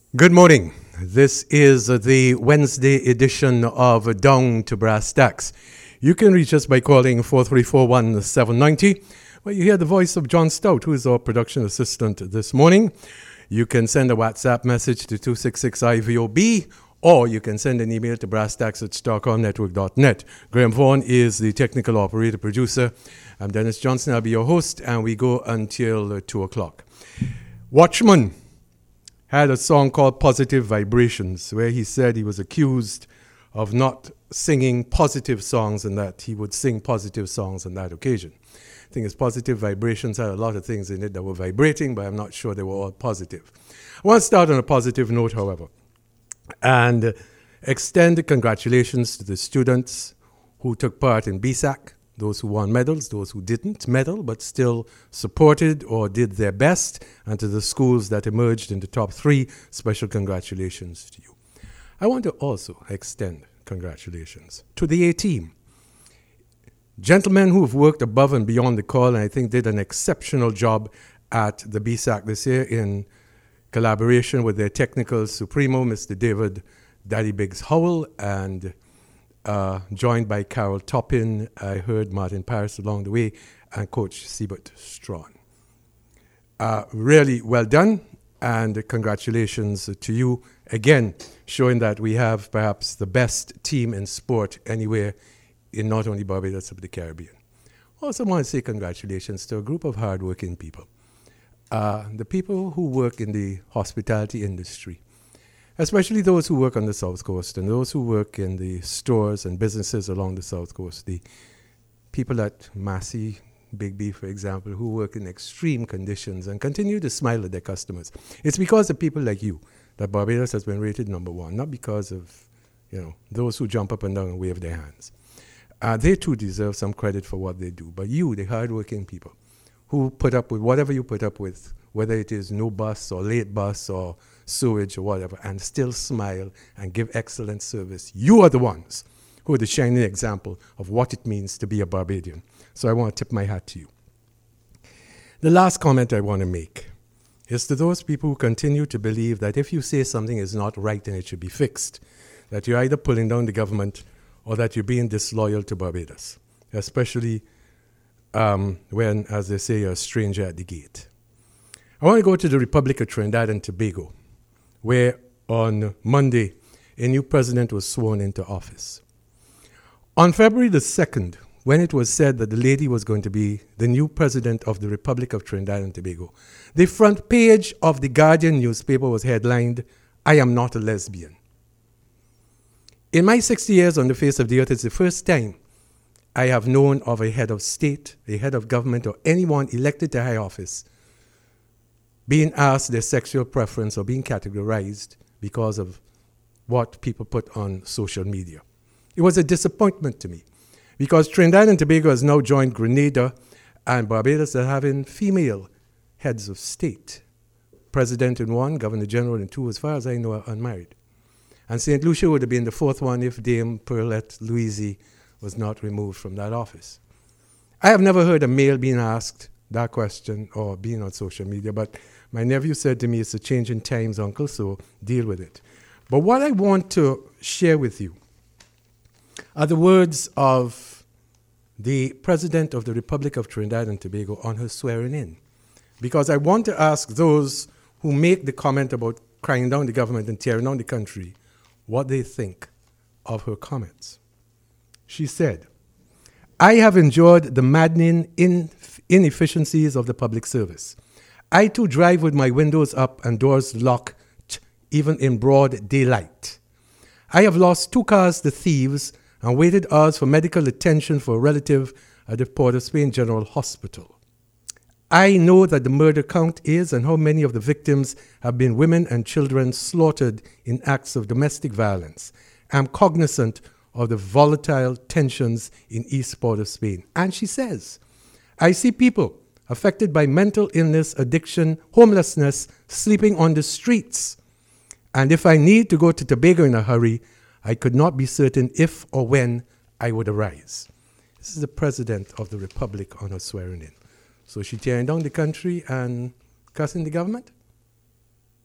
Good morning. This is the Wednesday edition of Down to Brass Tacks. You can reach us by calling 434-1790. Well, you hear the voice of John Stout, who is our production assistant this morning. You can send a WhatsApp message to 266-IVOB, or you can send an email to brasstacks@starcomnetwork.net. Graham Vaughan is the technical operator producer. I'm Dennis Johnson. I'll be your host, and we go until 2 o'clock. Watchman had a song called Positive Vibrations, where he said he was accused of not singing positive songs and that he would sing positive songs on that occasion. I think his Positive Vibrations had a lot of things in it that were vibrating, but I'm not sure they were all positive. I want to start on a positive note, however, and extend congratulations to the students who took part in BSAC, those who won medals, those who didn't medal but still supported or did their best, and to the schools that emerged in the top 3, special congratulations to you. I want to also extend congratulations to the A-team. Gentlemen who have worked above and beyond the call, and I think did an exceptional job at the BSAC this year in collaboration with their technical supremo, Mr. David Daddy Biggs Howell, and joined by Carol Toppin. I heard Martin Paris along the way, and Coach Siebert Strawn. Really well done, and congratulations to you again, showing that we have perhaps the best team in sport anywhere in not only Barbados but the Caribbean. Also want to say congratulations to a group of hardworking people. The people who work in the hospitality industry, especially those who work on the South Coast and those who work in the stores and businesses along the South Coast. The people at Massey, Big B, for example, who work in extreme conditions and continue to smile at their customers. It's because of people like you that Barbados has been rated number 1, not because of, those who jump up and down and wave their hands. They too deserve some credit for what they do. But you, the hardworking people, who put up with whatever you put up with, whether it is no bus or late bus or sewage or whatever, and still smile and give excellent service. You are the ones who are the shining example of what it means to be a Barbadian. So I want to tip my hat to you. The last comment I want to make is to those people who continue to believe that if you say something is not right and it should be fixed, that you're either pulling down the government or that you're being disloyal to Barbados, especially when, as they say, you're a stranger at the gate. I want to go to the Republic of Trinidad and Tobago, where on Monday, a new president was sworn into office. On February the 2nd, when it was said that the lady was going to be the new president of the Republic of Trinidad and Tobago, the front page of the Guardian newspaper was headlined, "I am not a lesbian." In my 60 years on the face of the earth, it's the first time I have known of a head of state, a head of government, or anyone elected to high office being asked their sexual preference or being categorized because of what people put on social media. It was a disappointment to me because Trinidad and Tobago has now joined Grenada and Barbados are having female heads of state. President in 1, Governor General in 2, as far as I know, are unmarried. And St. Lucia would have been the 4th one if Dame Pearlette Louise was not removed from that office. I have never heard a male being asked that question or being on social media, but my nephew said to me, it's a change in times, uncle, so deal with it. But what I want to share with you are the words of the President of the Republic of Trinidad and Tobago on her swearing in. Because I want to ask those who make the comment about crying down the government and tearing down the country what they think of her comments. She said, "I have enjoyed the maddening inefficiencies of the public service. I too drive with my windows up and doors locked, even in broad daylight. I have lost 2 cars to thieves and waited hours for medical attention for a relative at the Port of Spain General Hospital. I know that the murder count is and how many of the victims have been women and children slaughtered in acts of domestic violence. I'm cognizant of the volatile tensions in East Port of Spain." And she says, "I see people affected by mental illness, addiction, homelessness, sleeping on the streets. And if I need to go to Tobago in a hurry, I could not be certain if or when I would arise." This is the President of the Republic on her swearing in. So she tearing down the country and cussing the government?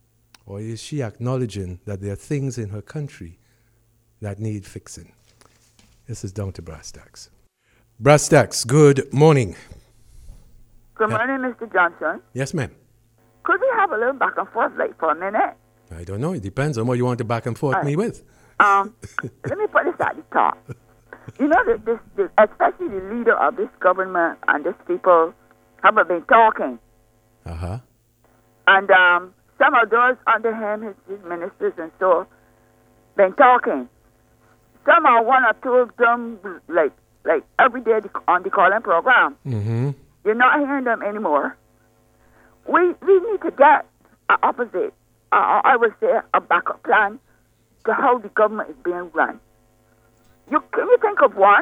Or is she acknowledging that there are things in her country that need fixing? This is down to Brass Tacks. Brass Tacks, good morning. Good morning, Mr. Johnson. Yes, ma'am. Could we have a little back and forth like for a minute? I don't know. It depends on what you want to back and forth me with. Let me put this at the top. You know, especially the leader of this government and these people haven't been talking. Uh-huh. And some of those under him, his ministers and so, been talking. Some are one or two of them, like every day on the calling program. Mm-hmm. You're not hearing them anymore. We need to get an opposite, I would say, a backup plan to how the government is being run. Can you think of one?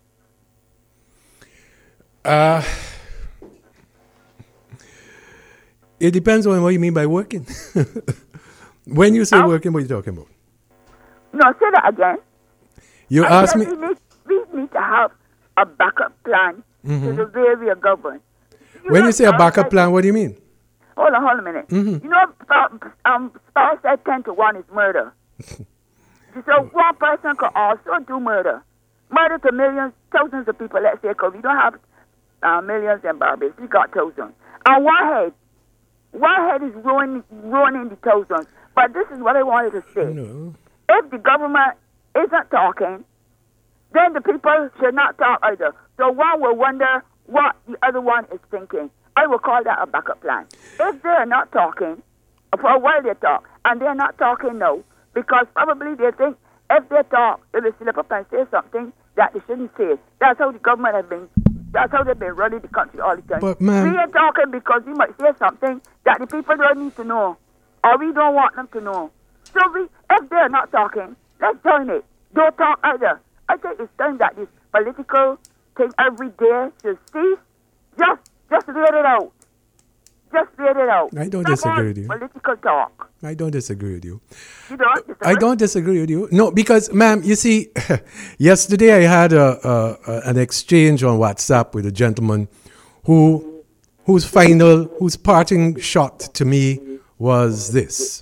It depends on what you mean by working. When you say working, what are you talking about? No, say that again. You asked me. We need to have a backup plan to the way we are governed. When you say a backup plan, what do you mean? Hold on a minute. Mm-hmm. You know, Sparrow said 10 to 1 is murder. So one person could also do murder. Murder to millions, thousands of people, let's say, because we don't have millions in Barbados. We got thousands. And one head is ruining the thousands. But this is what I wanted to say. No. If the government isn't talking, then the people should not talk either. So one will wonder what the other one is thinking. I will call that a backup plan. If they're not talking, for a while they talk, and they're not talking now, because probably they think if they talk, they will slip up and say something that they shouldn't say. That's how the government that's how they've been running the country all the time. But, ma'am, we ain't talking because we might say something that the people don't need to know, or we don't want them to know. So if they're not talking, let's join it. Don't talk either. I think it's time that this political thing every day should cease. Just read it out. Just read it out. I don't disagree with you. Political talk. I don't disagree with you. You don't disagree? I don't disagree with you. No, because, ma'am, you see, yesterday I had an exchange on WhatsApp with a gentleman whose parting shot to me was this.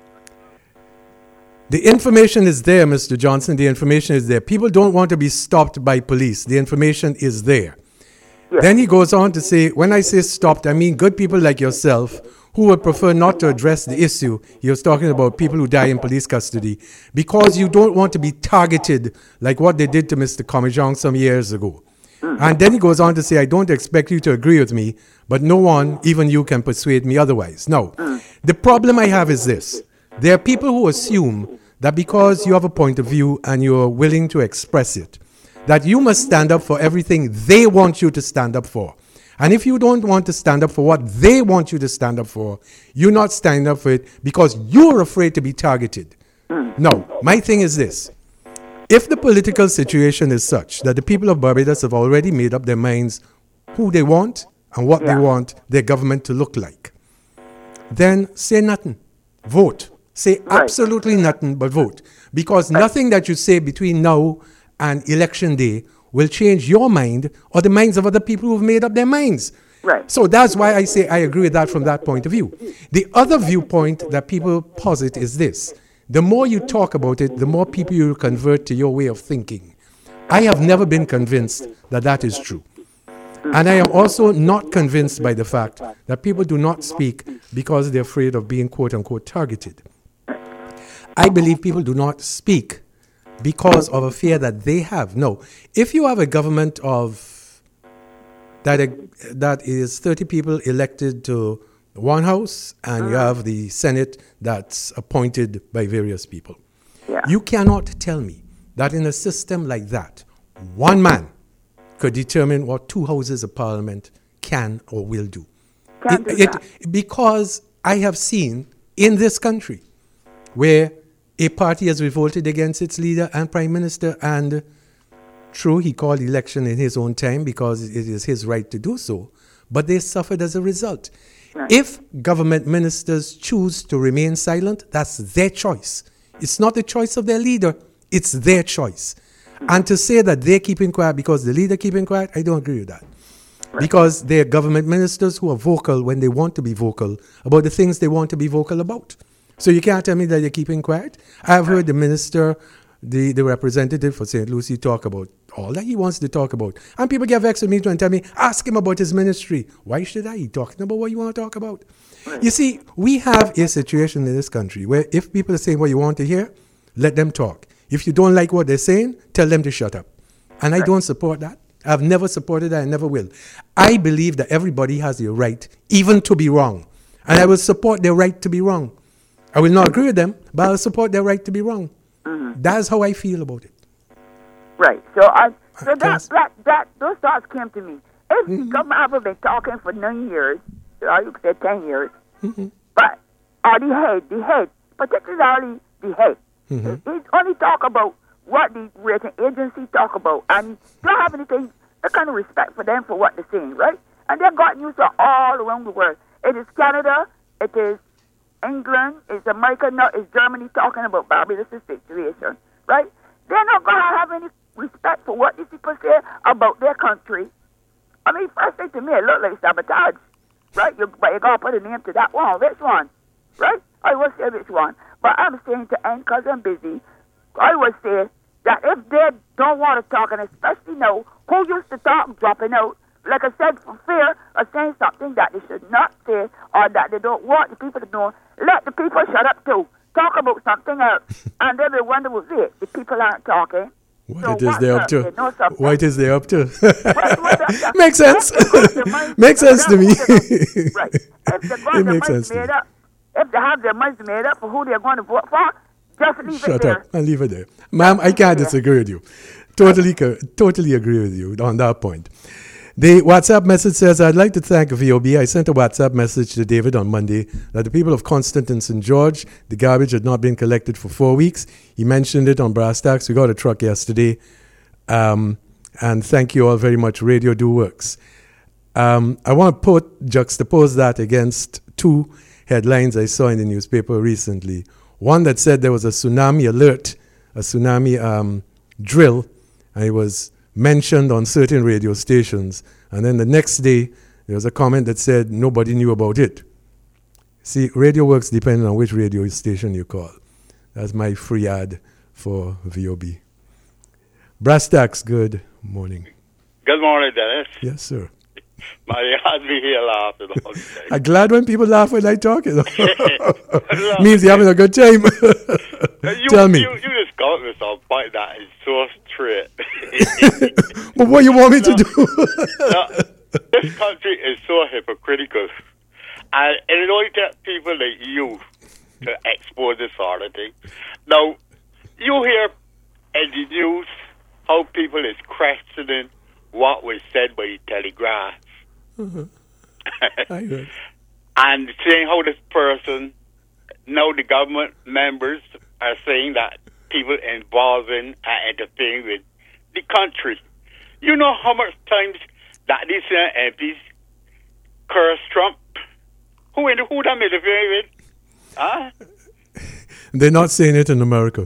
The information is there, Mr. Johnson. The information is there. People don't want to be stopped by police. The information is there. Yes. Then he goes on to say, when I say stopped, I mean good people like yourself who would prefer not to address the issue. He was talking about people who die in police custody because you don't want to be targeted like what they did to Mr. Comijong some years ago. And then he goes on to say, I don't expect you to agree with me, but no one, even you, can persuade me otherwise. Now, the problem I have is this. There are people who assume that because you have a point of view and you're willing to express it, that you must stand up for everything they want you to stand up for. And if you don't want to stand up for what they want you to stand up for, you're not standing up for it because you're afraid to be targeted. No, my thing is this. If the political situation is such that the people of Barbados have already made up their minds who they want and what they want their government to look like, then say nothing. Vote. Say absolutely nothing but vote. Because nothing that you say between now and election day will change your mind or the minds of other people who've made up their minds. Right. So that's why I say I agree with that from that point of view. The other viewpoint that people posit is this. The more you talk about it, the more people you convert to your way of thinking. I have never been convinced that that is true. And I am also not convinced by the fact that people do not speak because they're afraid of being quote-unquote targeted. I believe people do not speak because of a fear that they have. No. If you have a government that is 30 people elected to one house and you have the Senate that's appointed by various people, you cannot tell me that in a system like that, one man could determine what two houses of parliament can or will do. Because I have seen in this country where a party has revolted against its leader and prime minister, and true, he called election in his own time because it is his right to do so, but they suffered as a result. Right. If government ministers choose to remain silent, that's their choice. It's not the choice of their leader, it's their choice. And to say that they're keeping quiet because the leader keeping quiet, I don't agree with that. Right. Because they're government ministers who are vocal when they want to be vocal about the things they want to be vocal about. So you can't tell me that you're keeping quiet? I've heard the minister, the representative for St. Lucie talk about all that he wants to talk about. And people get vexed with me and tell me, ask him about his ministry. Why should I? He's talking about what you want to talk about. You see, we have a situation in this country where if people are saying what you want to hear, let them talk. If you don't like what they're saying, tell them to shut up. And I don't support that. I've never supported that. I never will. I believe that everybody has the right, even to be wrong. And I will support their right to be wrong. I will not agree with them, but I'll support their right to be wrong. Mm-hmm. That's how I feel about it. Right. So those thoughts came to me. If the government have been talking for 9 years, or you could say 10 years, but the head, particularly the head, he only talk about what the rating agency talk about, and don't have anything, the kind of respect for them for what they're saying, right? And they've got news all around the world. It is Canada, it is England, it's America, no, it's Germany talking about Barbados' situation, right? They're not going to have any respect for what these people say about their country. I mean, first thing to me, it looked like sabotage, right? But you got to put a name to that one. Which one, right? I will say which one. But I'm saying to end because I'm busy, I would say that if they don't want to talk, and especially now, who used to talk dropping out, like I said, for fear of saying something that they should not say or that they don't want the people to know, let the people shut up too. Talk about something else. And then they wonder, well, wait, the people aren't talking. What it is they up to? What is they up to? Makes sense. Makes sense to me. Right. If makes sense made up, if they have their minds made up for who they're going to vote for, just leave it there. Shut up and leave it there. Ma'am, I can't disagree with you. Totally agree with you on that point. The WhatsApp message says, I'd like to thank VOB. I sent a WhatsApp message to David on Monday that the people of Constant and St. George, the garbage had not been collected for 4 weeks. He mentioned it on Brass Tacks. We got a truck yesterday. And thank you all very much. Radio Do Works. I want to juxtapose that against two headlines I saw in the newspaper recently. One that said there was a tsunami alert, a tsunami drill, and it was mentioned on certain radio stations, and then the next day there was a comment that said nobody knew about it. See, radio works depending on which radio station you call. That's my free ad for VOB. Brass Tacks, good morning. Good morning, Dennis. Yes, sir. You had me here laughing all day. I'm glad when people laugh when I talk. Means you're having a good time. Tell me. You just got me some point that is so straight. But what you want me to do? This country is so hypocritical. And it only takes people like you to expose this sort of thing. Now, you hear in the news how people is questioning what was said by the Telegraph. I heard. And saying how this person, now the government members are saying that people involved in interfering with the country. You know how much times that these MPs curse Trump? Who them interfering with? Huh? They're not saying it in America.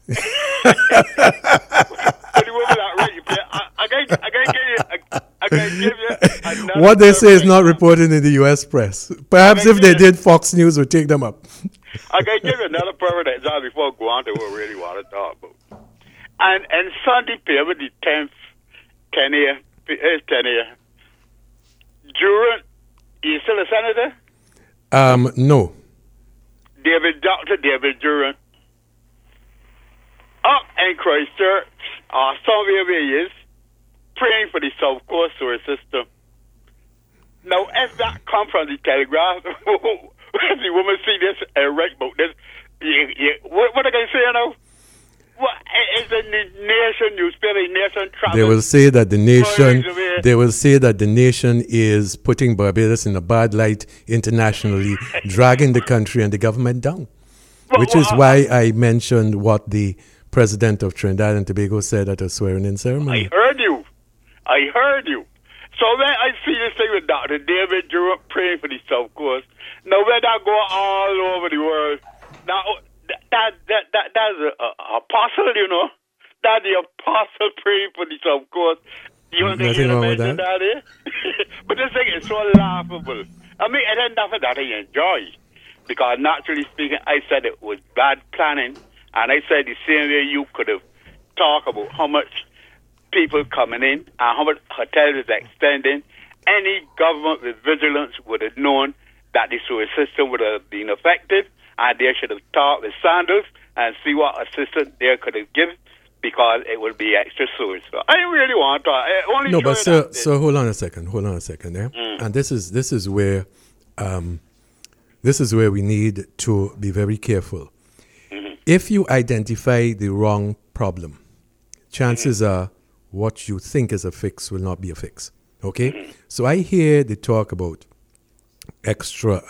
What they say is not reported in the U.S. press. Perhaps if they did, Fox News would take them up. I can give you another perfect example before I go on to what we really want to talk about. And Sunday paper, the 10th, 10 year, Durant, you still a senator? No. Dr. David Durant, up in Christchurch, somewhere where he is, praying for the South Coast sewer system. Now, if that comes from the Telegraph, when the woman see this and write about this, what are they saying now? What is the nation newspaper, nation travel? They will say that the nation is putting Barbados in a bad light internationally, dragging the country and the government down. Which is why I mentioned what the president of Trinidad and Tobago said at a swearing-in ceremony. I heard you. So when I see this thing with Dr. David Durant praying for the South Coast, now when that go all over the world, now that's a apostle, you know. That's the apostle praying for the South Coast. You want to mention that, eh? But this thing is so laughable. I mean, it ain't nothing that I enjoy. because naturally speaking, I said it was bad planning, and I said the same way you could have talked about how much people coming in and how much hotels is extending. Any government with vigilance would have known that the sewer system would have been effective, and they should have talked with Sanders and see what assistance they could have given, because it would be extra sewage. So I really want to talk. No, but sir, hold on a second. And this is where we need to be very careful. Mm-hmm. If you identify the wrong problem, chances are what you think is a fix will not be a fix. Okay? Mm-hmm. So I hear the talk about extra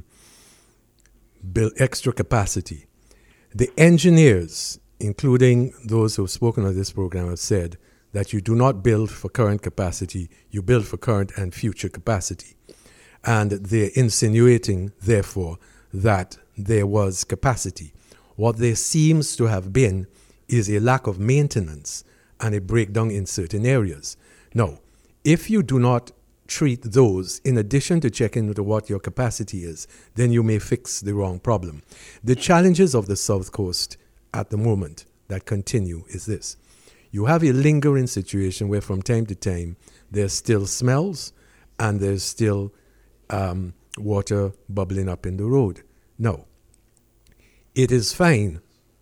capacity. The engineers, including those who have spoken on this program, have said that you do not build for current capacity, you build for current and future capacity. And they're insinuating, therefore, that there was capacity. What there seems to have been is a lack of maintenance and a breakdown in certain areas. Now, if you do not treat those in addition to checking into what your capacity is, then you may fix the wrong problem. The challenges of the South Coast at the moment that continue is this. You have a lingering situation where from time to time there's still smells and there's still water bubbling up in the road. No, it is fine.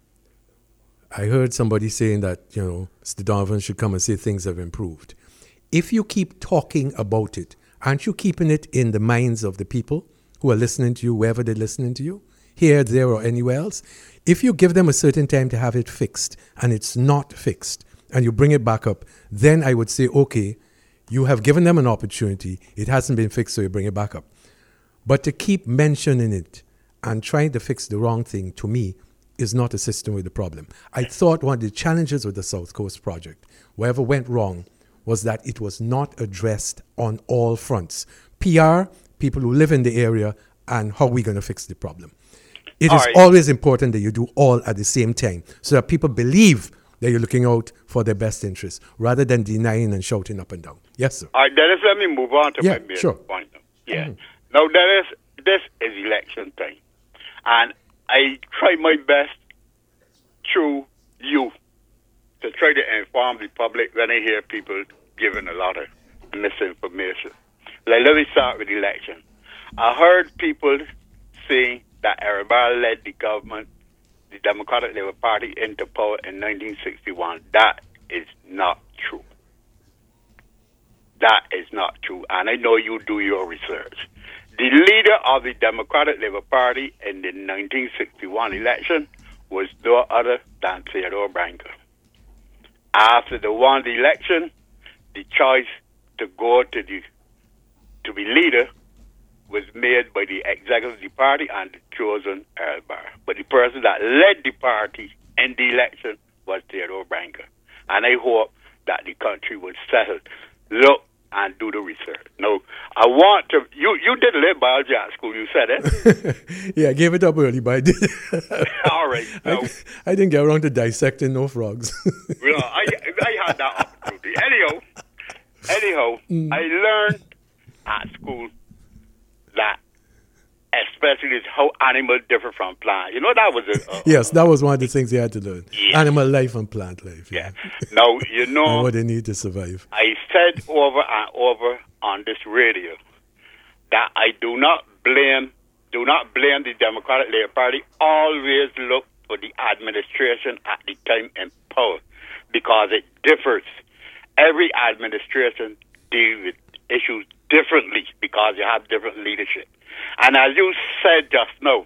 I heard somebody saying that, Mr. Donovan should come and say things have improved. If you keep talking about it, aren't you keeping it in the minds of the people who are listening to you, wherever they're listening to you, here, there, or anywhere else? If you give them a certain time to have it fixed and it's not fixed and you bring it back up, then I would say, okay, you have given them an opportunity. It hasn't been fixed, so you bring it back up. But to keep mentioning it and trying to fix the wrong thing, to me, is not assisting with the problem. I thought one of the challenges with the South Coast project, wherever went wrong, was that it was not addressed on all fronts. PR, people who live in the area, and how we're going to fix the problem. It is always important that you do all at the same time so that people believe that you're looking out for their best interests rather than denying and shouting up and down. Yes, sir. All right, Dennis, let me move on to my main point. Yeah. Mm-hmm. Now, Dennis, this is election time. And I try my best through you to try to inform the public when I hear people giving a lot of misinformation. Let me start with the election. I heard people saying that everybody led the government, the Democratic Labour Party, into power in 1961. That is not true. That is not true. And I know you do your research. The leader of the Democratic Labour Party in the 1961 election was no other than Theodore Branca. After they won the election, the choice to go to be leader was made by the executive of the party and the chosen Earl Barr. But the person that led the party in the election was Theodore Branca. And I hope that the country will settle, look, and do the research. No, I want to... You did live biology at school, you said it? Yeah, I gave it up early, but I did. All right. No. I didn't get around to dissecting no frogs. Well, I had that opportunity. Anyhow, I learned at school that especially is how animals differ from plants. That was yes, that was one of the things you had to learn. Yes. Animal life and plant life. Yeah. Now, and what they need to survive. I said over and over on this radio that I do not blame the Democratic Labour Party. Always look for the administration at the time in power, because it differs. Every administration deals with issues differently because you have different leadership. And as you said just now,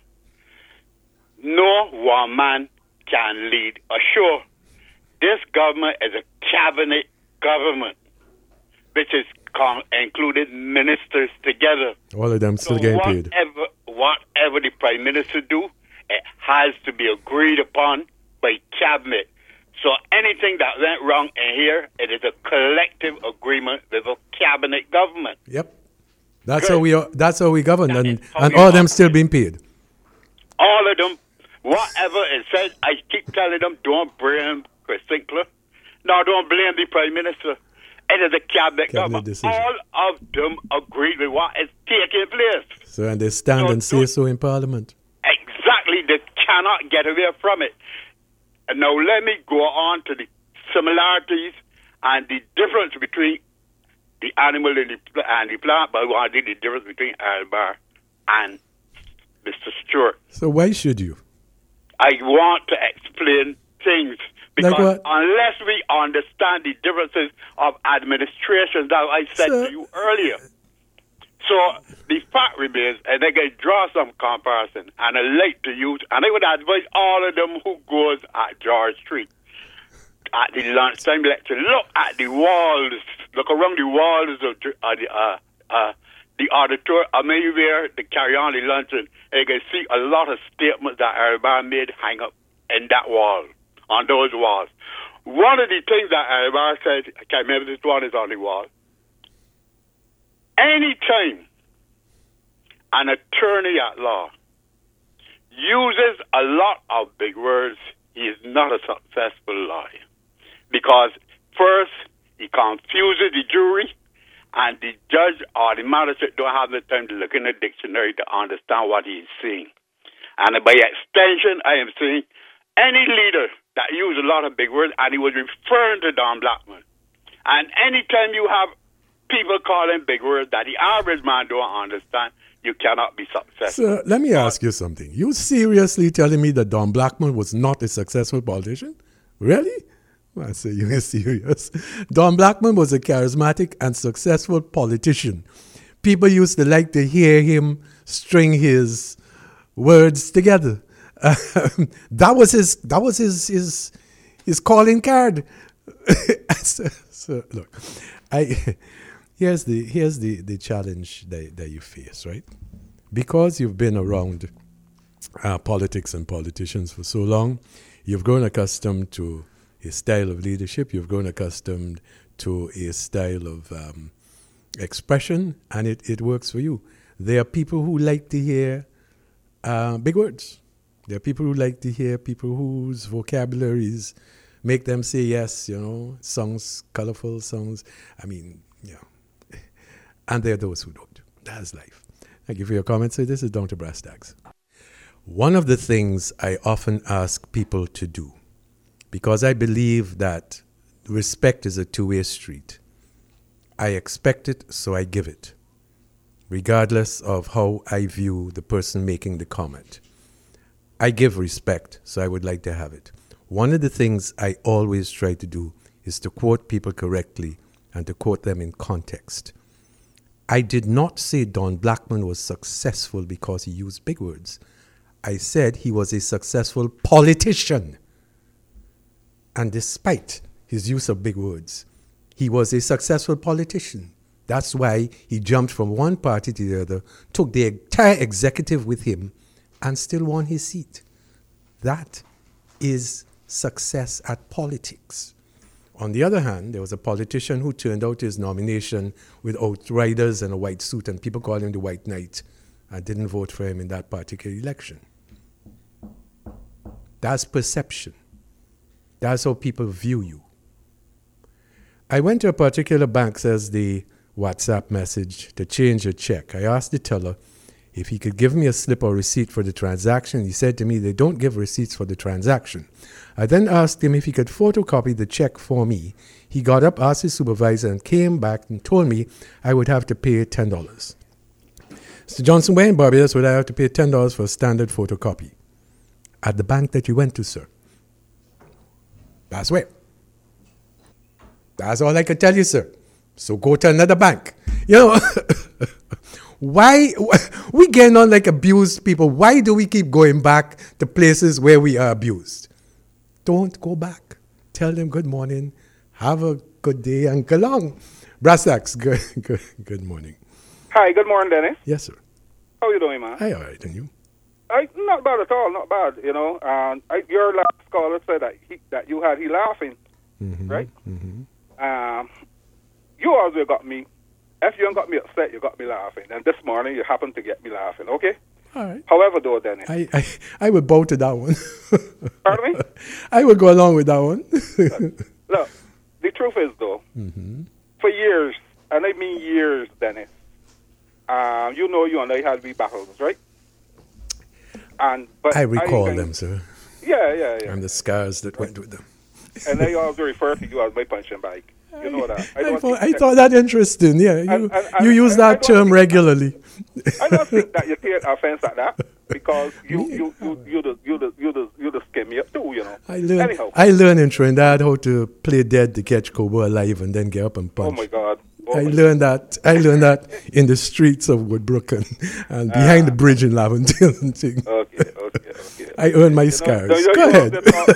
no one man can lead a show. This government is a cabinet government, which is included ministers together. All of them still getting paid. Whatever the Prime Minister do, it has to be agreed upon by cabinet. So anything that went wrong in here, it is a collective agreement with a cabinet government. Yep. That's how we govern, and all of them still being paid. All of them. Whatever it says, I keep telling them, don't blame Chris Sinclair. No, don't blame the Prime Minister. It is a cabinet government. Decision. All of them agree with what is taking place. So, and they stand and say so in Parliament. cannot get away from it. And now let me go on to the similarities and the difference between the animal and the plant, but I want to do the difference between Albar and Mr. Stewart. So why should you? I want to explain things because Like unless we understand the differences of administration that I said to you earlier. So the fact remains, and I can draw some comparison, and I like to use, and I would advise all of them who goes at George Street at the lunchtime lecture, look at the walls, look around the walls of the auditorium, where they carry on the luncheon, and you can see a lot of statements that everybody made hang up in that wall, on those walls. One of the things that everybody said, I can't remember this one is on the wall. Anytime an attorney at law uses a lot of big words, he is not a successful lawyer. Because first, he confuses the jury, and the judge or the magistrate don't have the time to look in the dictionary to understand what he is saying. And by extension, I am saying any leader that uses a lot of big words, and he was referring to Don Blackman. And anytime you have people calling big words that the average man don't understand, you cannot be successful. So let me ask you something. You seriously telling me that Don Blackman was not a successful politician? Really? I say you are serious. Don Blackman was a charismatic and successful politician. People used to like to hear him string his words together. That was his calling card. So look, here's the challenge that you face, right? Because you've been around politics and politicians for so long, you've grown accustomed to a style of leadership, you've grown accustomed to a style of expression, and it works for you. There are people who like to hear big words. There are people who like to hear people whose vocabularies make them say yes, songs, colorful songs. And there are those who don't. That's life. Thank you for your comments. So this is Down to Brass Tacks. One of the things I often ask people to do, because I believe that respect is a two-way street. I expect it, so I give it, regardless of how I view the person making the comment. I give respect, so I would like to have it. One of the things I always try to do is to quote people correctly and to quote them in context. I did not say Don Blackman was successful because he used big words. I said he was a successful politician. And despite his use of big words, he was a successful politician. That's why he jumped from one party to the other, took the entire executive with him, and still won his seat. That is success at politics. On the other hand, there was a politician who turned out his nomination with outriders and a white suit, and people called him the White Knight, and didn't vote for him in that particular election. That's perception. That's how people view you. I went to a particular bank, says the WhatsApp message, to change a check. I asked the teller if he could give me a slip or receipt for the transaction. He said to me, they don't give receipts for the transaction. I then asked him if he could photocopy the check for me. He got up, asked his supervisor, and came back and told me I would have to pay $10. Mr. Johnson, where in Barbados would I have to pay $10 for a standard photocopy? At the bank that you went to, sir. That's where. That's all I can tell you, sir. So go to another bank. Why we getting on like abused people? Why do we keep going back to places where we are abused? Don't go back. Tell them good morning, have a good day, and go along. Brass Tacks, good morning. Hi, good morning, Dennis. Yes, sir. How you doing, man? Hi, all right, and you? Not bad at all, not bad. Your last caller said that you had he laughing, right? Mm-hmm. You also got me. If you don't got me upset, you got me laughing. And this morning, you happened to get me laughing, okay? All right. However, though, Dennis. I would bow to that one. Pardon me? I would go along with that one. Look, the truth is, though, for years, and I mean years, Dennis, you and I had wee battles, right? But I recall ain't them, sir, Yeah. and the scars that went with them. And they always refer to you as my punching bag. You know that. I thought that interesting. Yeah, you and use that term regularly. I don't think that you take offense at that because you the skim me up too. You know. Anyhow, I learned in Trinidad how to play dead to catch cobra alive and then get up and punch. oh my God. I learned that in the streets of Woodbrook and behind the bridge in Laventille and things. Okay. I earned my scars. Go ahead.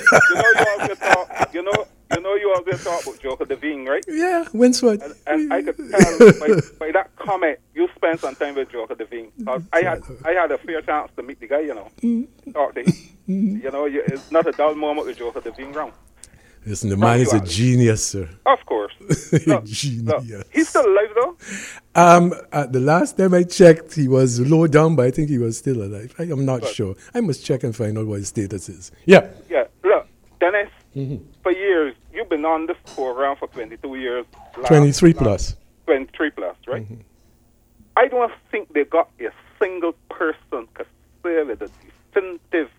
You always talk about Joker Devine, right? Yeah, Winsford. And I could tell by that comment you spent some time with Joker Devine. Because I had a fair chance to meet the guy, you know. Talk to him. You know, it's not a dull moment with Joker Devine round. Listen, the man is a genius, sir. Of course. Genius. He's still alive, though? At the last time I checked, he was low down, but I think he was still alive. I'm not sure. I must check and find out what his status is. Yeah. Yeah. Look, Dennis, for years, you've been on this program for 22 years. 23 plus. 23 plus, right? I don't think they got a single person could say with a definitive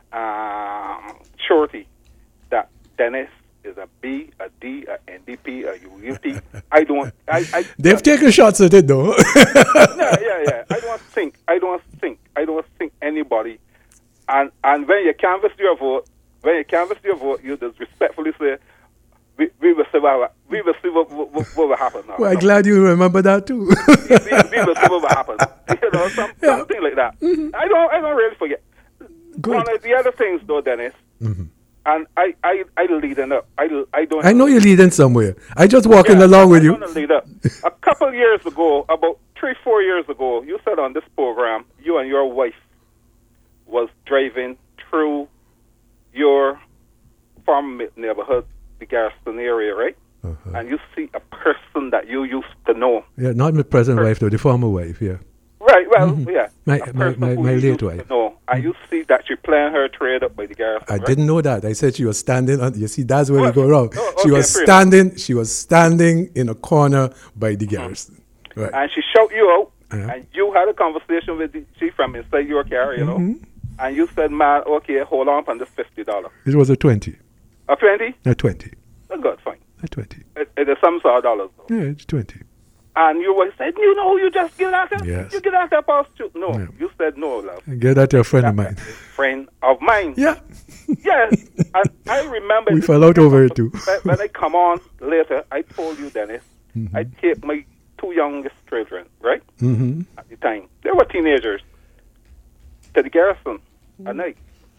surety that Dennis is a B, a D, a NDP, a UUT. They've taken shots at it, though. yeah. I don't think anybody. And when you canvass your vote, you just respectfully say, we will see what will happen now. Well, I'm glad you remember that too. we will see what will happen. You know, something like that. I don't really forget. Good. One of the other things, though, Dennis. And I leading up. I know you're leading somewhere. I just walking along with you. I'm lead up. A couple years ago, about 3-4 years ago, you said on this program, you and your wife was driving through your farm neighborhood, the Garrison area, right? And you see a person that you used to know. Yeah, not my present wife, though, the former wife, yeah. Right, well, yeah. My late wife. No, and you see that she's playing her trade up by the Garrison. I didn't know that. I said she was standing on. You see, that's where we go wrong. She was standing in a corner by the Garrison. Right. And she shouted you out, and you had a conversation with she from inside your car, you know. And you said, "Man, okay, hold on for this $50." It was a 20. A 20? A 20. Oh, good, fine. A 20. It is some sort of dollars, though. Yeah, it's 20. And you always said, you just give that. Yes. You give that a prostitute. No, you said no, love. Get that to a friend of mine. Friend of mine. Yeah. Yes. And I remember. We fell out over it too. When I come on later, I told you, Dennis, I take my 2 youngest children, right? At the time. They were teenagers. To the Garrison at night.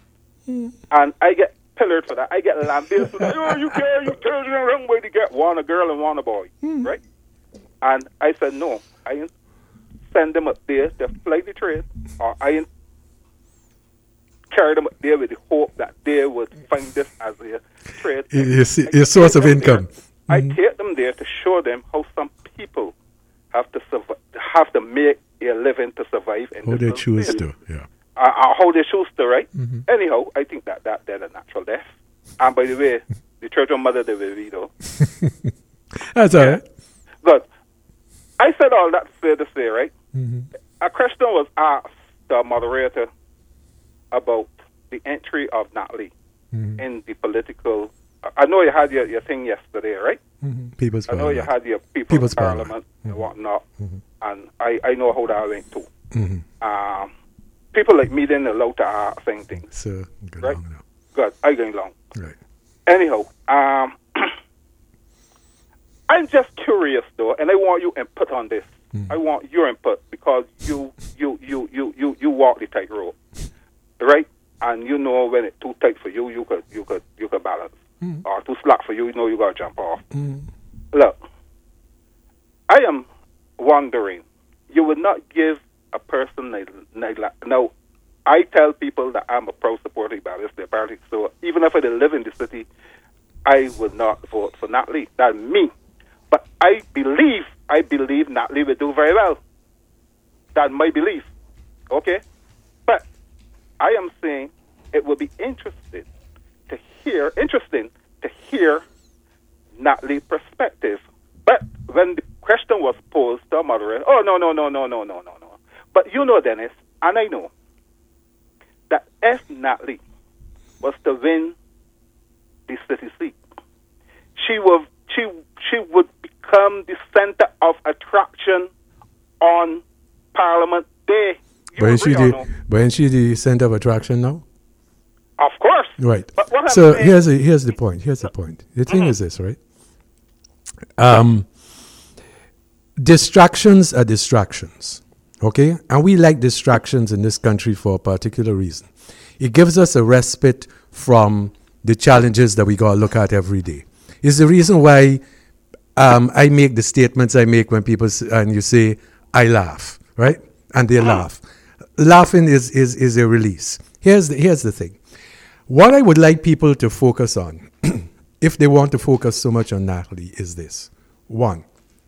And I get pillared for that. I get lambasted for that. Oh, you turn around where to get one a girl and one a boy, right? And I said, no, I ain't send them up there to fly the trade, or I ain't carry them up there with the hope that they would find this as a trade. Your source of income. I take them there to show them how some people have to make a living to survive. How they choose to, yeah. How they choose to, right? Anyhow, I think that they're a natural death. And by the way, the children mother the baby, though. That's all right. Good. I said all that to say, right? A question was asked the moderator about the entry of Natalie in the political. I know you had your thing yesterday, right? People's I know Parliament. you had your People's Parliament and whatnot, and I know how that went too. People like me didn't allow to ask things. So, right? Good. I going long. Right. Anyhow, I'm just curious though, and I want your input on this. I want your input because you walk the tightrope, right? And you know when it's too tight for you, you could balance, or too slack for you, you know you gotta jump off. Look, I am wondering, you would not give a person now. I tell people that I'm a proud supporter of the party, so even if I didn't live in the city, I would not vote for Natalie. That's me. But I believe Natalie will do very well. That's my belief. Okay? But I am saying it would be interesting to hear Natalie's perspective. But when the question was posed to a moderator, no. But you know, Dennis, and I know, that Natalie was to win the city seat. She would become the center of attraction on Parliament Day. But isn't she the center of attraction now? Of course. Right. But what So I'm saying, here's the point. The thing is this, right? Distractions are distractions, okay? And we like distractions in this country for a particular reason. It gives us a respite from the challenges that we got to look at every day. It's the reason why I make the statements I make when people and you say, I laugh, right? And they laugh. Laughing is a release. Here's the thing. What I would like people to focus on, if they want to focus so much on Natalie, is this. One,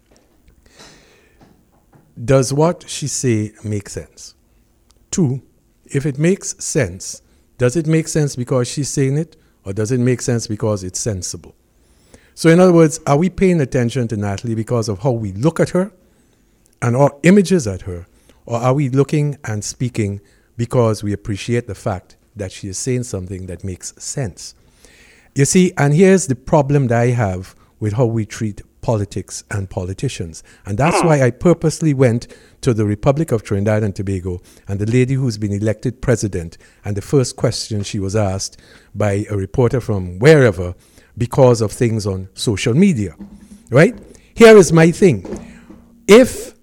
does what she say make sense? Two, if it makes sense, does it make sense because she's saying it, or does it make sense because it's sensible? So in other words, are we paying attention to Natalie because of how we look at her and our images at her, or are we looking and speaking because we appreciate the fact that she is saying something that makes sense? You see, and here's the problem that I have with how we treat politics and politicians. And that's why I purposely went to the Republic of Trinidad and Tobago and the lady who's been elected president, and the first question she was asked by a reporter from wherever because of things on social media, right? Here is my thing. If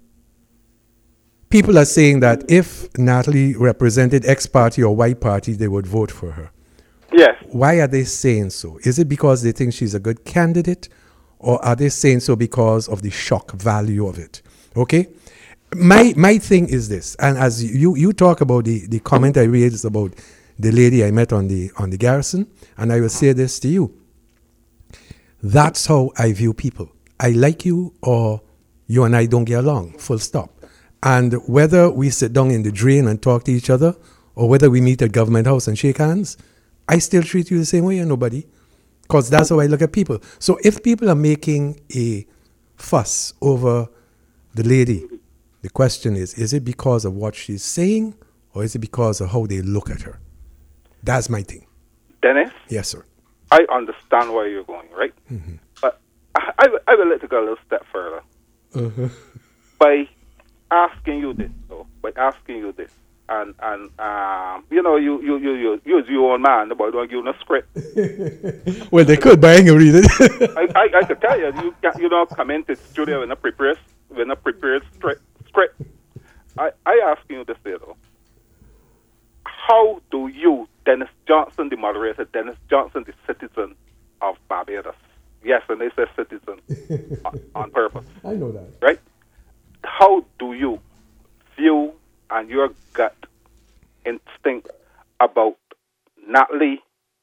people are saying that if Natalie represented X party or Y party, they would vote for her. yes. Why are they saying so? Is it because they think she's a good candidate, or are they saying so because of the shock value of it? Okay? My thing is this, and as you talk about the comment I raised about the lady I met on the Garrison, and I will say this to you. That's how I view people. I like you, or you and I don't get along, full stop. And whether we sit down in the drain and talk to each other, or whether we meet at Government House and shake hands, I still treat you the same way, and nobody. Because that's how I look at people. So if people are making a fuss over the lady, the question is it because of what she's saying, or is it because of how they look at her? That's my thing. Dennis, Yes, sir. I understand where you're going, right? Mm-hmm. But I will let you go a little step further by asking you this, though. By asking you this, and you know, you're your own man. The boy don't give you no script. Well, they could, but I ain't gonna read it. I could tell you don't come into the studio with a prepared script. I asking you this, though. How do you, Dennis Johnson, the moderator, Dennis Johnson, the citizen of Barbados? Yes, and they say citizen on purpose. I know that. Right? How do you view and your gut instinct about Natalie,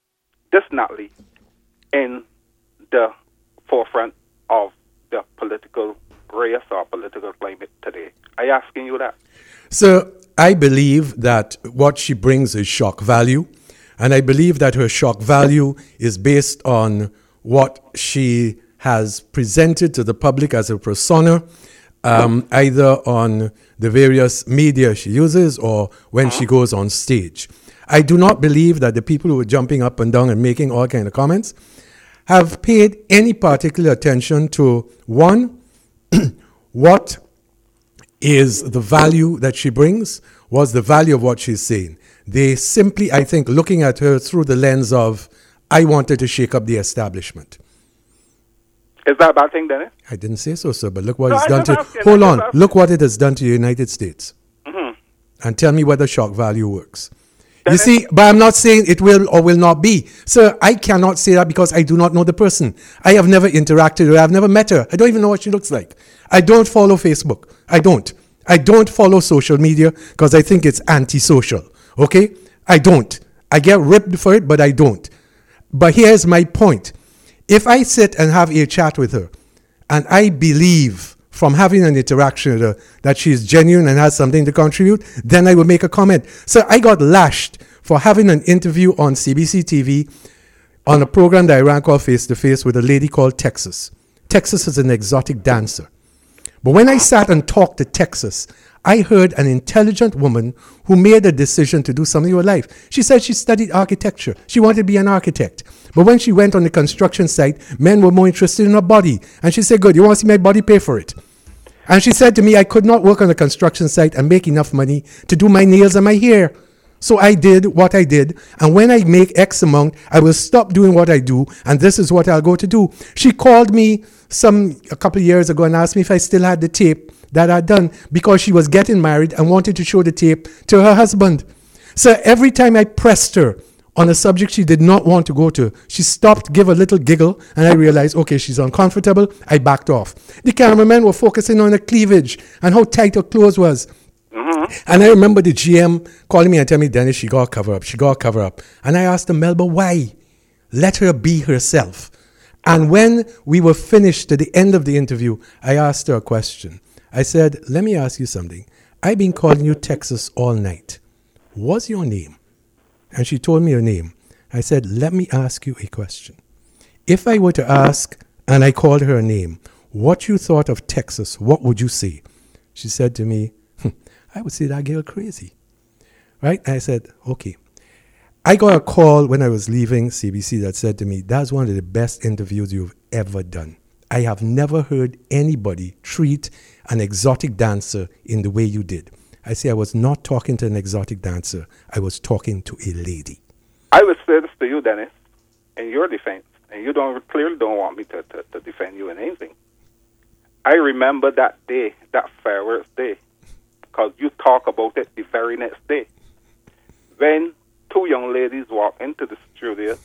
in the forefront of the political race or political climate today? I asking you that. So I believe that what she brings is shock value, and I believe that her shock value is based on what she has presented to the public as a persona, either on the various media she uses or when she goes on stage. I do not believe that the people who are jumping up and down and making all kind of comments have paid any particular attention to, one, what is the value that she brings, what's the value of what she's saying. They simply, I think, looking at her through the lens of, I wanted to shake up the establishment. Is that a bad thing, Dennis? I didn't say so, sir, but look what it's I'm done to... asking, Hold I'm on. asking. Look what it has done to the United States. Mm-hmm. And tell me whether shock value works. Dennis? You see, but I'm not saying it will or will not be. Sir, I cannot say that because I do not know the person. I have never interacted with her. I've never met her. I don't even know what she looks like. I don't follow Facebook. I don't follow social media because I think it's antisocial. Okay? I don't. I get ripped for it, but I don't. But here's my point. If I sit and have a chat with her, and I believe from having an interaction with her that she's genuine and has something to contribute, then I will make a comment. So I got lashed for having an interview on CBC TV on a program that I ran called Face to Face with a lady called Texas. Texas is an exotic dancer. But when I sat and talked to Texas, I heard an intelligent woman who made a decision to do something in her life. She said she studied architecture. She wanted to be an architect. But when she went on the construction site, men were more interested in her body. And she said, good, you want to see my body? Pay for it. And she said to me, I could not work on a construction site and make enough money to do my nails and my hair. So I did what I did. And when I make X amount, I will stop doing what I do. And this is what I'll go to do. She called me a couple of years ago and asked me if I still had the tape that I'd done, because she was getting married and wanted to show the tape to her husband. So every time I pressed her on a subject she did not want to go to, she stopped, give a little giggle, and I realized, okay, she's uncomfortable. I backed off. The cameramen were focusing on her cleavage and how tight her clothes was. And I remember the GM calling me and telling me, Dennis, she got to cover up. She got to cover up. And I asked him, Melba, why? Let her be herself. And when we were finished at the end of the interview, I asked her a question. I said, let me ask you something. I've been calling you Texas all night. What's your name? And she told me her name. I said, let me ask you a question. If I were to ask, and I called her name, what you thought of Texas, what would you say? She said to me, I would say that girl crazy. Right? And I said, okay. I got a call when I was leaving CBC that said to me, that's one of the best interviews you've ever done. I have never heard anybody treat an exotic dancer in the way you did. I say I was not talking to an exotic dancer. I was talking to a lady. I would say this to you, Dennis, in your defense, and you clearly don't want me to defend you in anything. I remember that day, that fireworks day, because you talk about it the very next day, when two young ladies walked into the studio,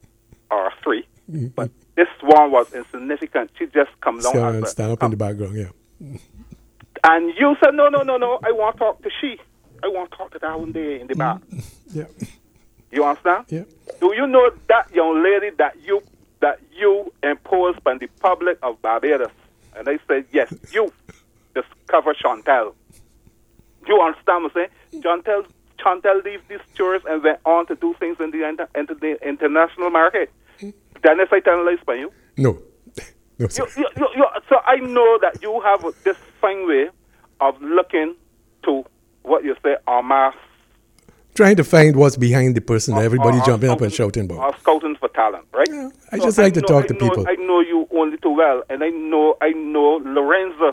or three, but this one was insignificant. She just come down stand up in the background, yeah. And you said, no, I want to talk to she. I want to talk to that one there in the back. Yeah. You understand? Yeah. Do you know that young lady that you imposed on the public of Barbados? And they said, yes, you discover Chantel. You understand what I'm saying? Chantel leaves these tours and went on to do things in the international market. Dennis, I tell lies by you? No. No, sir. So I know that you have this fine way of looking to what you say, en masse. Trying to find what's behind the person that everybody jumping up and shouting about. Or scouting for talent, right? Yeah, I just like to talk to people. I know you only too well, and I know Lorenzo.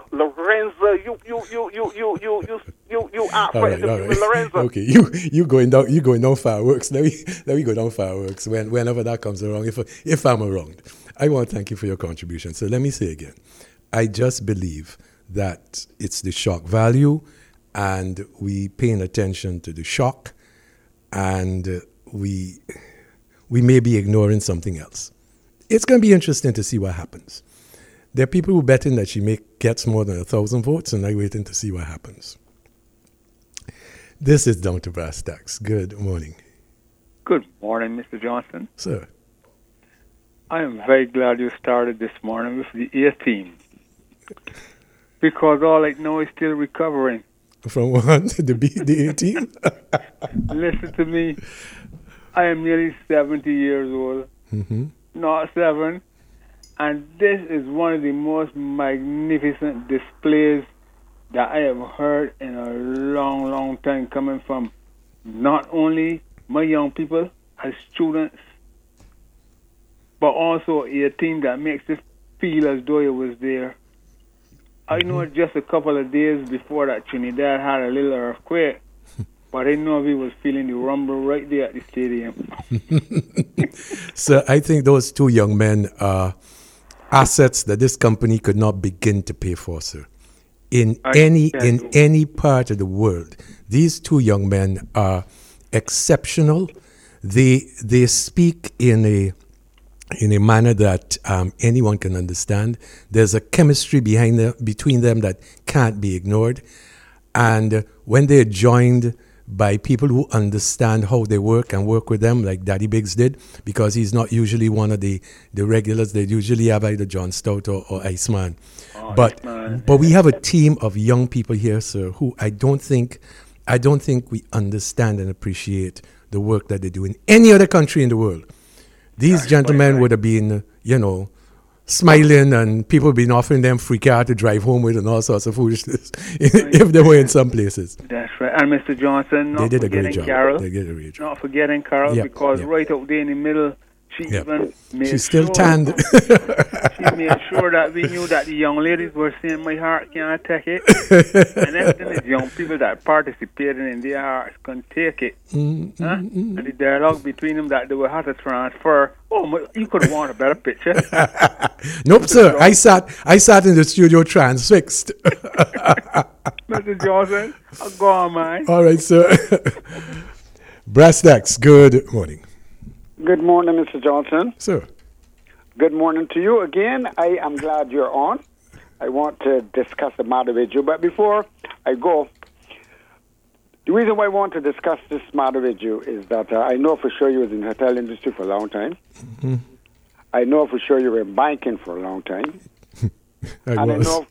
You ask for it, Lorenzo. Okay, you going down fireworks. Let me go down fireworks whenever that comes around. If I'm around, I want to thank you for your contribution. So let me say again, I just believe that it's the shock value, and we paying attention to the shock. And we may be ignoring something else. It's going to be interesting to see what happens. There are people who betting that she gets more than 1,000 votes, and I'm waiting to see what happens. This is Down to Brass Tacks. Good morning. Good morning, Mr. Johnson. Sir. I am very glad you started this morning with the A team, because all I know is still recovering. From what? The 18? Listen to me. I am nearly 70 years old, not 7, and this is one of the most magnificent displays that I have heard in a long, long time, coming from not only my young people as students, but also a team that makes it feel as though it was there. I know just a couple of days before that Trinidad had a little earthquake, but I know we was feeling the rumble right there at the stadium. So I think those two young men are assets that this company could not begin to pay for, sir. In any part of the world, these two young men are exceptional. They speak in a manner that anyone can understand. There's a chemistry between them that can't be ignored. And when they're joined by people who understand how they work and work with them, like Daddy Biggs did, because he's not usually one of the regulars. They usually have either John Stout or Iceman. But we have a team of young people here, sir, who I don't think we understand and appreciate the work that they do in any other country in the world. These gentlemen would have been, smiling, and people been offering them free car to drive home with and all sorts of foolishness if they were in some places. That's right. And Mr. Johnson, They did a great job. Carol, They did a great job. not forgetting Carol, Yeah, because yeah. right up there in the middle, she Yeah. even made She's still sure, tanned. She made sure that we knew that the young ladies were saying, my heart can't take it. And everything is young people that participated in their hearts can take it. And the dialogue between them that they will have to transfer. Oh, you could want a better picture. Nope, sir. I sat in the studio transfixed. Mr. Johnson, go on, man. All right, sir. Brass Tacks, good morning. Good morning, Mr. Johnson. Sir. Good morning to you again. I am glad you're on. I want to discuss the matter with you. But before I go, the reason why I want to discuss this matter with you is that I know for sure you was in the hotel industry for a long time. Mm-hmm. I know for sure you were in banking for a long time. I was.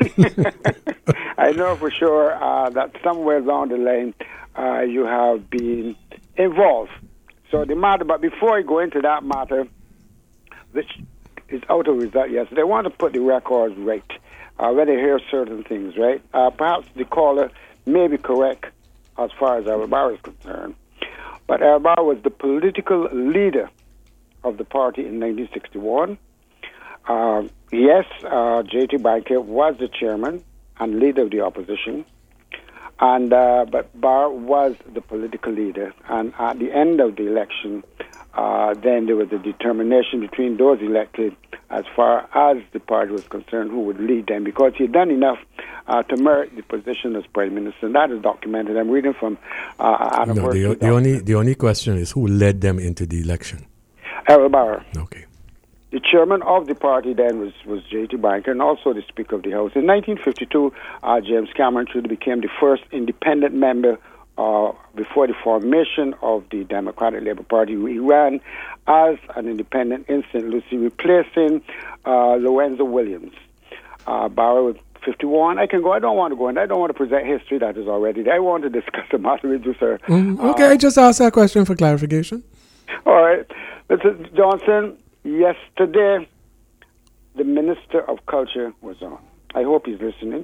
I know for sure that somewhere along the line you have been involved. So the matter, but before I go into that matter, which is out of result yesterday, I want to put the records right. When I hear certain things, right? Perhaps the caller may be correct as far as Arabar is concerned. But Arabar was the political leader of the party in 1961. Yes, J.T. Banker was the chairman and leader of the opposition. And but Barr was the political leader, and at the end of the election, then there was a determination between those elected as far as the party was concerned who would lead them, because he had done enough to merit the position as prime minister, and that is documented. I'm reading from the only question is who led them into the election. Errol Barr. Okay. The chairman of the party then was J.T. Banker, and also the Speaker of the House. In 1952, James Cameron truly became the first independent member before the formation of the Democratic Labour Party. He ran as an independent in St. Lucie, replacing Lorenzo Williams. Barrow was 51. I can go. I don't want to go in. I don't want to present history that is already there. I want to discuss the matter with you, sir. Okay, I just asked that question for clarification. All right. Mr. Johnson, yesterday, the Minister of Culture was on. I hope he's listening.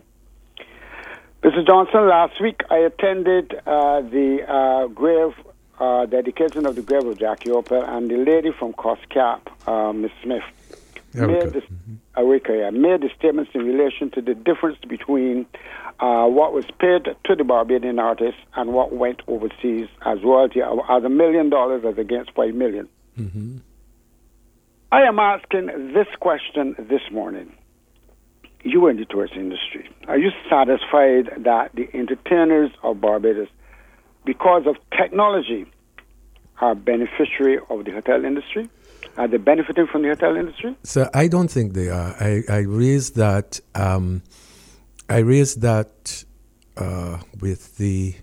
Mr. Johnson, last week I attended the grave dedication of the grave of Jackie Opel, and the lady from COSCAP, Ms. Smith, made the statements in relation to the difference between what was paid to the Barbadian artists and what went overseas as royalty, as $1 million as against $5 million. Mm-hmm. I am asking this question this morning. You are in the tourist industry. Are you satisfied that the entertainers of Barbados, because of technology, are beneficiary of the hotel industry? Are they benefiting from the hotel industry? So I don't think they are. I raised that. With the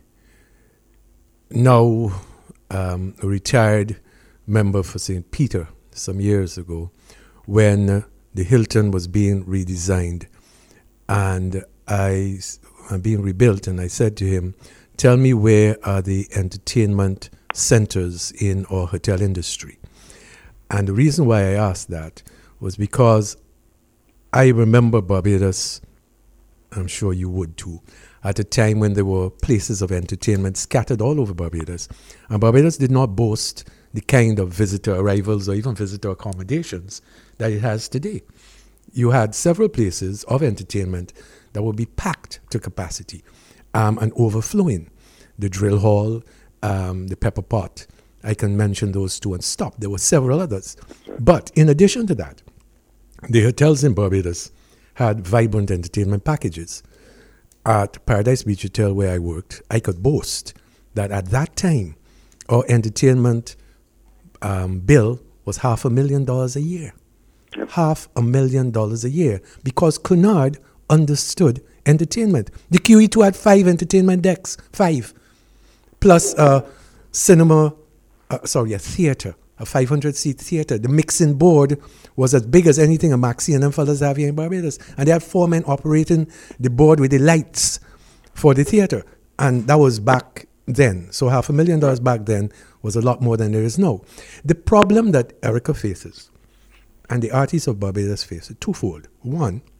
now retired member for St. Peter some years ago, when the Hilton was being redesigned and being rebuilt, and I said to him, "Tell me, where are the entertainment centers in our hotel industry?" And the reason why I asked that was because I remember Barbados, I'm sure you would too, at a time when there were places of entertainment scattered all over Barbados. And Barbados did not boast the kind of visitor arrivals or even visitor accommodations that it has today. You had several places of entertainment that would be packed to capacity and overflowing. The Drill Hall, the Pepper Pot, I can mention those two and stop. There were several others. But in addition to that, the hotels in Barbados had vibrant entertainment packages. At Paradise Beach Hotel, where I worked, I could boast that at that time, our entertainment bill was $500,000 a year. Yep. $500,000 a year, because Cunard understood entertainment. The QE2 had 5 entertainment decks, 5, plus a theater, a 500-seat theater. The mixing board was as big as anything a Maxi and them fellas have here in Barbados. And they had 4 men operating the board with the lights for the theater. And that was back then. So $500,000 back then was a lot more than there is now. The problem that Erica faces, And the artists of Barbados face it twofold. One,